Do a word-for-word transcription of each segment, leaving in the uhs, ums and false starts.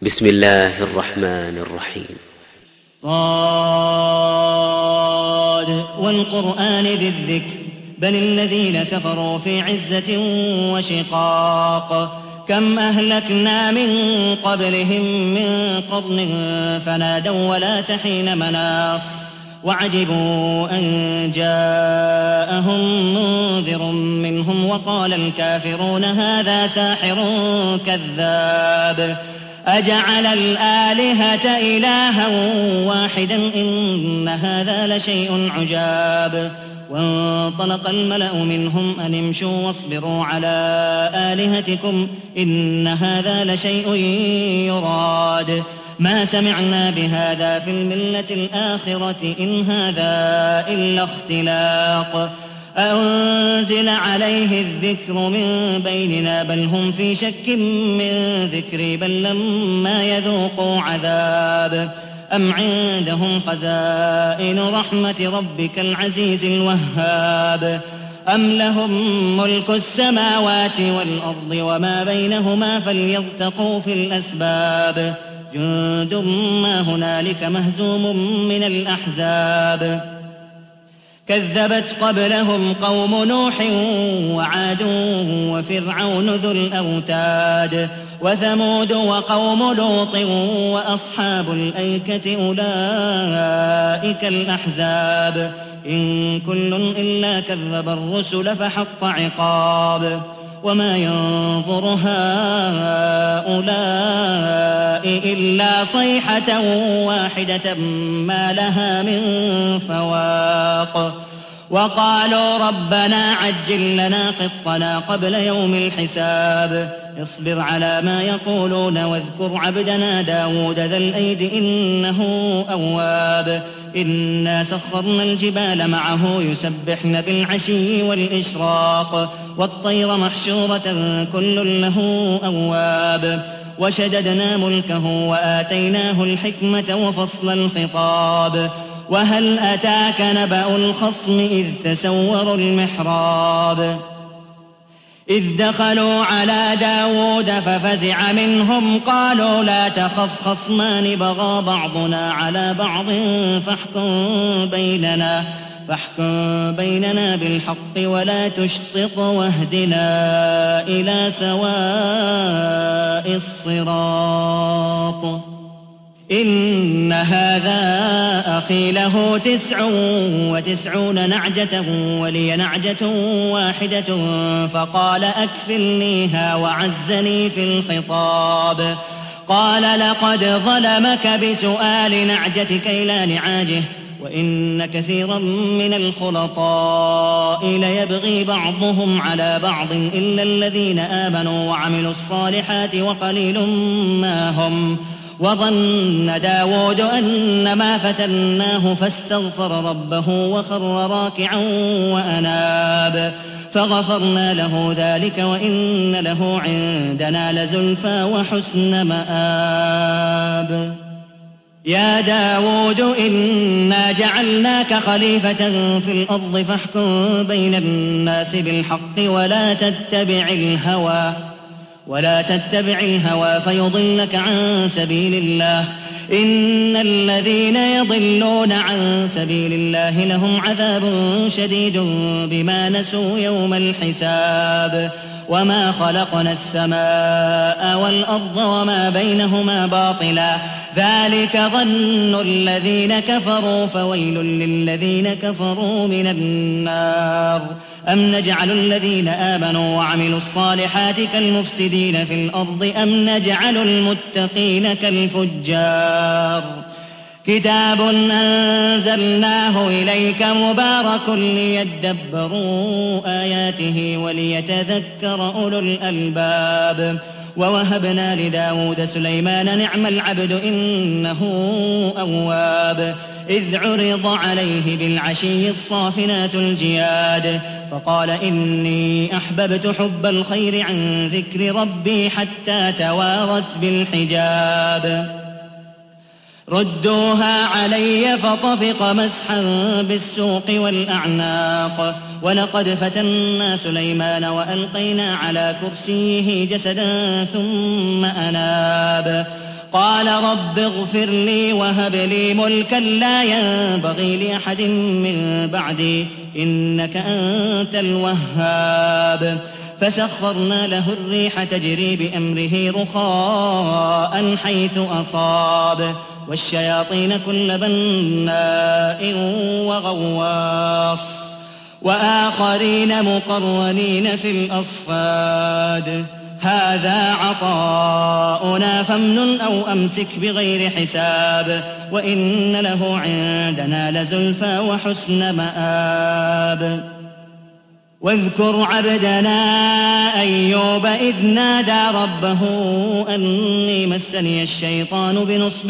بسم الله الرحمن الرحيم. صاد والقرآن ذي الذكر بل الذين كفروا في عزة وشقاق كم أهلكنا من قبلهم من قرن فنادوا ولا تحين مناص وعجبوا أن جاءهم منذر منهم وقال الكافرون هذا ساحر كذاب أجعل الآلهة إلها واحدا إن هذا لشيء عجاب وانطلق الملأ منهم أن امشوا واصبروا على آلهتكم إن هذا لشيء يراد ما سمعنا بهذا في الملة الآخرة إن هذا إلا اختلاق أنزل عليه الذكر من بيننا بل هم في شك من ذكري بل لما يذوقوا عذاب أم عندهم خزائن رحمة ربك العزيز الوهاب أم لهم ملك السماوات والأرض وما بينهما فليرتقوا في الأسباب جند ما هنالك مهزوم من الأحزاب كذبت قبلهم قوم نوح وعاد وفرعون ذو الأوتاد وثمود وقوم لوط وأصحاب الأيكة أولئك الأحزاب إن كل إلا كذب الرسل فحق عقاب وما ينظر هؤلاء إلا صيحة واحدة ما لها من فواق وقالوا ربنا عجل لنا قطنا قبل يوم الحساب اصبر على ما يقولون واذكر عبدنا داود ذا الأيد إنه أواب إنا سخرنا الجبال معه يسبحن بالعشي والإشراق والطير محشورة كل له أواب وشددنا ملكه وآتيناه الحكمة وفصل الخطاب وهل أتاك نبأ الخصم إذ تسوروا المحراب إذ دخلوا على داود ففزع منهم قالوا لا تخف خصمان بغى بعضنا على بعض فاحكم بيننا فاحكم بيننا بالحق ولا تشطط واهدنا إلى سواء الصراط إن هذا أخي له تسع وتسعون نعجة ولي نعجة واحدة فقال أكفلنيها وعزني في الخطاب قال لقد ظلمك بسؤال نعجتك إلى نعاجه وإن كثيرا من الخلطاء ليبغي بعضهم على بعض إلا الذين آمنوا وعملوا الصالحات وقليل ما هم وظن داود أنما فتناه فاستغفر ربه وخر راكعا وأناب فغفرنا له ذلك وإن له عندنا لزلفى وحسن مآب يا داود إنا جعلناك خليفة في الأرض فاحكم بين الناس بالحق ولا تتبع الهوى ولا تتبع الهوى فيضلك عن سبيل الله إن الذين يضلون عن سبيل الله لهم عذاب شديد بما نسوا يوم الحساب وما خلقنا السماء والأرض وما بينهما باطلا ذلك ظن الذين كفروا فويل للذين كفروا من النار أم نجعل الذين آمنوا وعملوا الصالحات كالمفسدين في الأرض أم نجعل المتقين كالفجار كتاب أنزلناه إليك مبارك ليدبروا آياته وليتذكر أولو الألباب ووهبنا لداود سليمان نعم العبد إنه أواب إذ عرض عليه بالعشي الصافنات الجياد فقال إني أحببت حب الخير عن ذكر ربي حتى توارت بالحجاب ردوها علي فطفق مسحا بالسوق والأعناق ولقد فتنا سليمان وألقينا على كرسيه جسدا ثم أناب قال رب اغفر لي وهب لي ملكا لا ينبغي لأحد من بعدي إنك أنت الوهاب فسخرنا له الريح تجري بأمره رخاء حيث أصاب والشياطين كل بناء وغواص وآخرين مقرنين في الأصفاد هذا عطاؤنا فامنن أو أمسك بغير حساب وإن له عندنا لزلفى وحسن مآب واذكر عبدنا أيوب إذ نادى ربه أني مسني الشيطان بنصب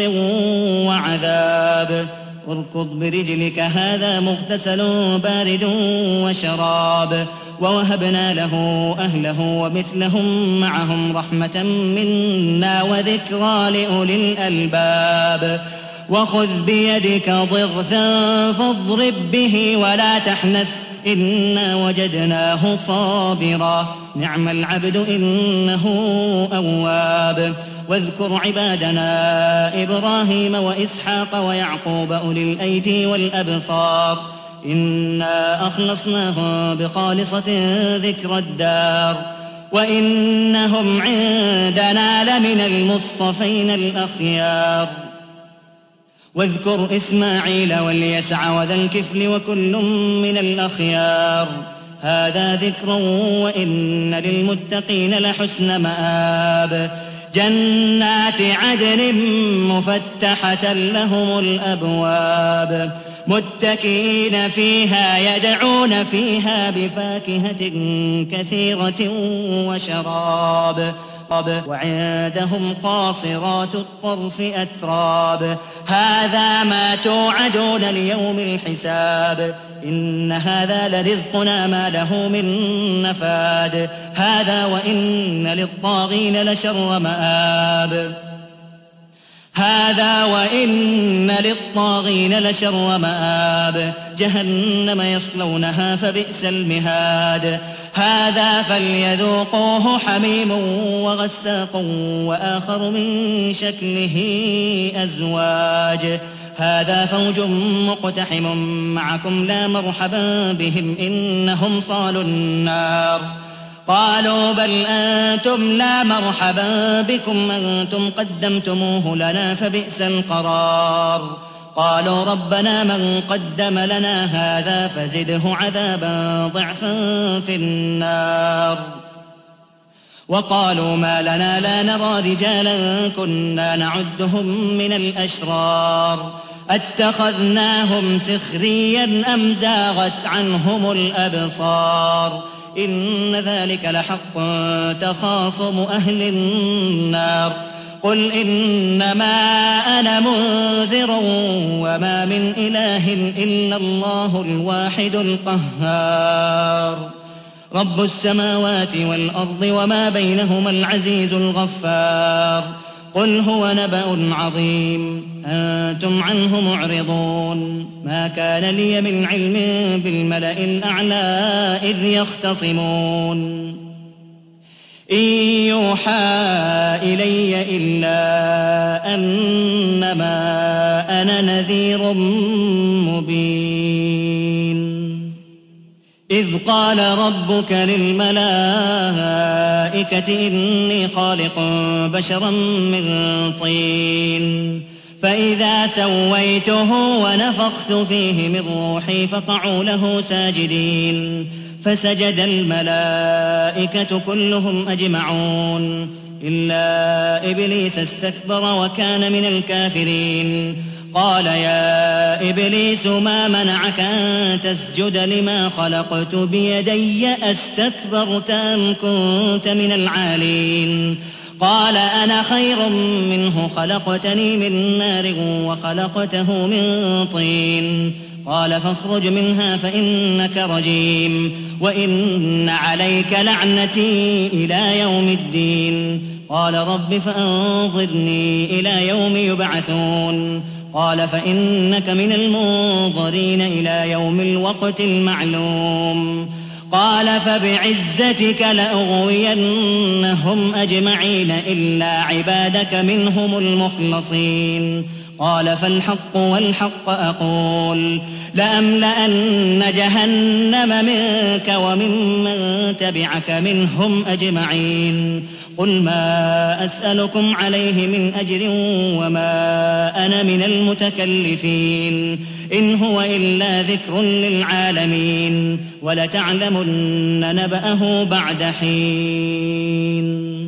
وعذاب اركض برجلك هذا مغتسل بارد وشراب ووهبنا له أهله ومثلهم معهم رحمة منا وذكرى لأولي الألباب وخذ بيدك ضغثا فاضرب به ولا تحنث إنا وجدناه صابرا نعم العبد إنه أواب واذكر عبادنا إبراهيم وإسحاق ويعقوب أولي الأيدي والأبصار إنا أخلصناهم بخالصة ذكر الدار وإنهم عندنا لمن المصطفين الأخيار واذكر إسماعيل واليسع وذا الكفل وكل من الأخيار هذا ذكر وإن للمتقين لحسن مآب جنات عدن مفتحة لهم الأبواب متكئين فيها يدعون فيها بفاكهة كثيرة وشراب وعندهم قاصرات الطرف أتراب هذا ما توعدون ليوم الحساب إن هذا لرزقنا ما له من نفاد هذا وإن للطاغين لشر مآب هذا وإن للطاغين لشر مآب جهنم يصلونها فبئس المهاد هذا فليذوقوه حميم وغساق وآخر من شكله أزواج هذا فوج مقتحم معكم لا مرحبا بهم إنهم صالوا النار قالوا بل أنتم لا مرحبا بكم أنتم قدمتموه لنا فبئس القرار قالوا ربنا من قدم لنا هذا فزده عذابا ضعفا في النار وقالوا ما لنا لا نرى رجالا كنا نعدهم من الأشرار أتخذناهم سخريا أم زاغت عنهم الأبصار إن ذلك لحق تخاصم أهل النار قل إنما أنا منذر وما من إله إلا الله الواحد القهار رب السماوات والأرض وما بينهما العزيز الغفار قل هو نبأ عظيم أنتم عنه معرضون ما كان لي من علم بالملأ الأعلى إذ يختصمون إن يوحى إلي إلا أنما أنا نذير مبين إذ قال ربك للملائكة إني خالق بشرا من طين فإذا سويته ونفخت فيه من روحي فقعوا له ساجدين فسجد الملائكة كلهم أجمعون إلا إبليس استكبر وكان من الكافرين قال يا إبليس ما منعك أن تسجد لما خلقت بيدي أستكبرت أم كنت من العالين قال أنا خير منه خلقتني من نار وخلقته من طين قال فاخرج منها فإنك رجيم وإن عليك لعنتي إلى يوم الدين قال رب فأنظرني إلى يوم يبعثون قال فإنك من المنظرين إلى يوم الوقت المعلوم قال فبعزتك لأغوينهم أجمعين إلا عبادك منهم المخلصين قال فالحق والحق أقول لأملأن جهنم منك وممن تبعك منهم أجمعين قل ما أسألكم عليه من أجر وما أنا من المتكلفين إن هو إلا ذكر للعالمين ولتعلمن نبأه بعد حين.